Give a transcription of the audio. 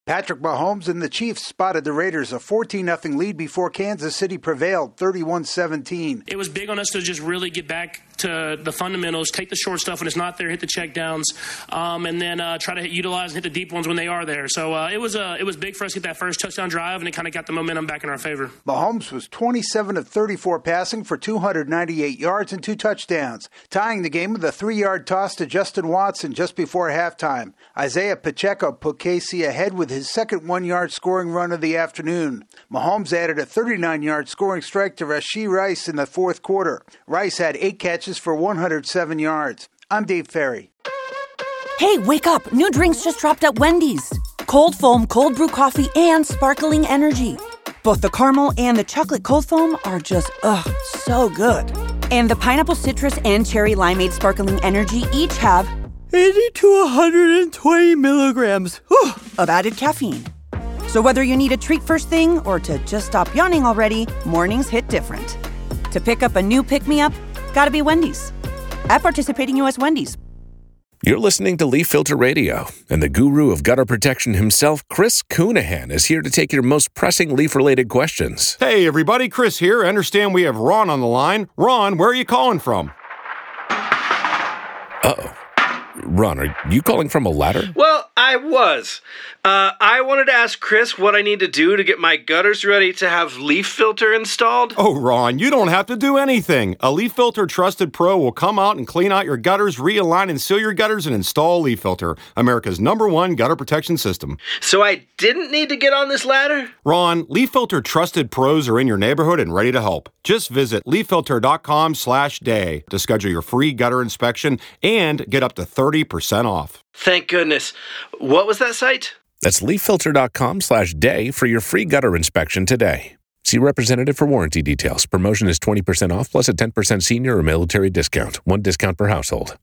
Patrick Mahomes and the Chiefs spotted the Raiders a 14-0 lead before Kansas City prevailed 31-17. It was big on us to just really get back to the fundamentals, take the short stuff when it's not there, hit the check downs, and then try to utilize and hit the deep ones when they are there. So it was big for us to get that first touchdown drive, and it kind of got the momentum back in our favor. Mahomes was 27 of 34 passing for 298 yards and 2 touchdowns, tying the game with a 3-yard toss to Justin Watson just before halftime. Isaiah Pacheco put KC ahead with his second 1-yard scoring run of the afternoon. Mahomes added a 39-yard scoring strike to Rashee Rice in the fourth quarter. Rice had 8 catches for 107 yards. I'm Dave Ferry. Hey, wake up! New drinks just dropped at Wendy's. Cold foam, cold brew coffee, and sparkling energy. Both the caramel and the chocolate cold foam are just, so good. And the pineapple citrus and cherry limeade sparkling energy each have 80 to 120 milligrams of added caffeine. So whether you need a treat first thing or to just stop yawning already, mornings hit different. To pick up a new pick-me-up, gotta be Wendy's. At participating U.S. Wendy's. You're listening to Leaf Filter Radio, and the guru of gutter protection himself, Chris Coonahan, is here to take your most pressing leaf-related questions. Hey, everybody, Chris here. I understand we have Ron on the line. Ron, where are you calling from? Uh-oh. Ron, are you calling from a ladder? Well, I was. I wanted to ask Chris what I need to do to get my gutters ready to have Leaf Filter installed. Oh, Ron, you don't have to do anything. A Leaf Filter Trusted Pro will come out and clean out your gutters, realign and seal your gutters, and install Leaf Filter, America's #1 gutter protection system. So I didn't need to get on this ladder? Ron, Leaf Filter Trusted Pros are in your neighborhood and ready to help. Just visit leaffilter.com/day to schedule your free gutter inspection and get up to 30% off. Thank goodness. What was that site? That's leaffilter.com/day for your free gutter inspection today. See representative for warranty details. Promotion is 20% off plus a 10% senior or military discount. One discount per household.